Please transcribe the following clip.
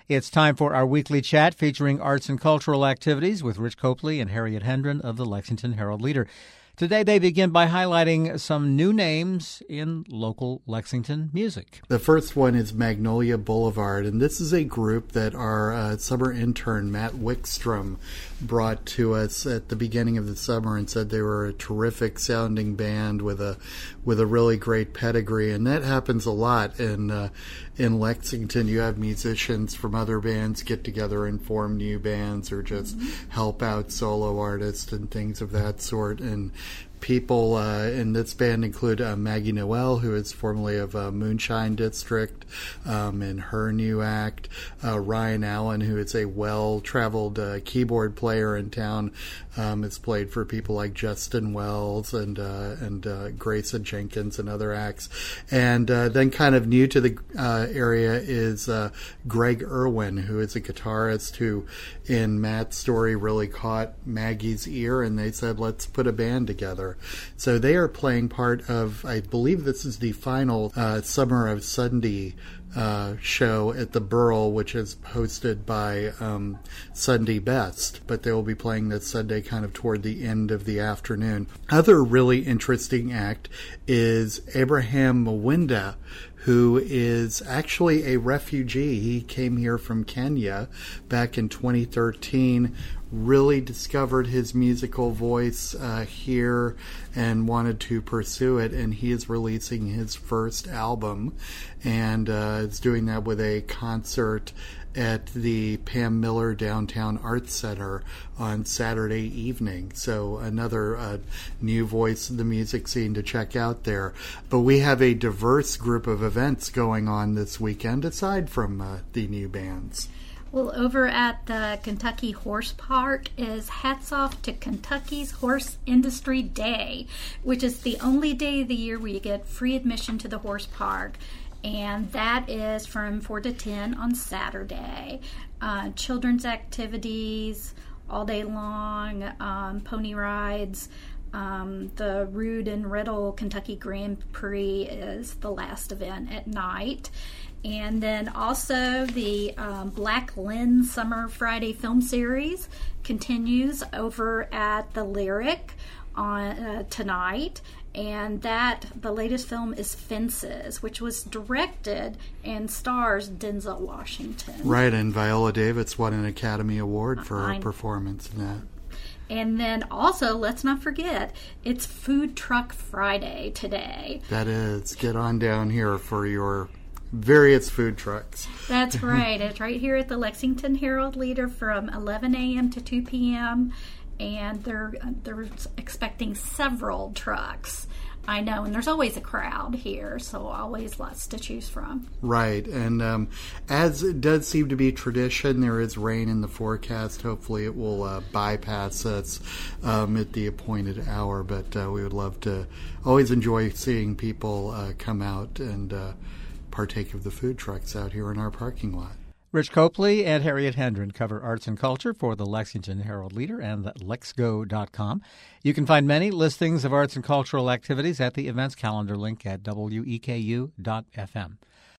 It's time for our weekly chat featuring arts and cultural activities with Rich Copley and Harriet Hendren of the Lexington Herald-Leader. Today they begin by highlighting some new names in local Lexington music. The first one is Magnolia Boulevard, and this is a group that our summer intern, Matt Wickstrom, brought to us at the beginning of the summer and said they were a terrific sounding band with a really great pedigree, and that happens a lot in Lexington. You have musicians from other bands get together and form new bands or just help out solo artists and things of that sort. And people in this band include Maggie Noel, who is formerly of Moonshine District, in her new act. Ryan Allen, who is a well-traveled keyboard player in town, has played for people like Justin Wells and Grayson Jenkins and other acts. And then kind of new to the area is Greg Irwin, who is a guitarist who, in Matt's story, really caught Maggie's ear, and they said, let's put a band together. So they are playing part of, I believe this is the final Summer of Sunday show at the Burl, which is hosted by Sunday Best, but they will be playing this Sunday kind of toward the end of the afternoon. Other really interesting act is Abraham Mwenda, who is actually a refugee. He came here from Kenya back in 2013, really discovered his musical voice here and wanted to pursue it, and he is releasing his first album, and is doing that with a concert at the Pam Miller Downtown Arts Center on Saturday evening. So another new voice in the music scene to check out there. But we have a diverse group of events going on this weekend aside from the new bands. Well, over at the Kentucky Horse Park is Hats Off to Kentucky's Horse Industry Day, which is the only day of the year where you get free admission to the horse park. And that is from 4 to 10 on Saturday. Children's activities all day long, pony rides. The Rood and Riddle Kentucky Grand Prix is the last event at night. And then also the Black Lens Summer Friday Film Series continues over at the Lyric on tonight. And the latest film is Fences, which was directed and stars Denzel Washington. Right, and Viola Davis won an Academy Award for her performance in that. And then also, let's not forget, it's Food Truck Friday today. That is. Get on down here for your various food trucks. That's right. It's right here at the Lexington Herald-Leader from 11 a.m. to 2 p.m., and they're expecting several trucks. I know, and there's always a crowd here, so always lots to choose from. Right, and as it does seem to be tradition, there is rain in the forecast. Hopefully it will bypass us at the appointed hour, but we would love to always enjoy seeing people come out and partake of the food trucks out here in our parking lot. Rich Copley and Harriet Hendren cover arts and culture for the Lexington Herald-Leader and lexgo.com. You can find many listings of arts and cultural activities at the events calendar link at weku.fm.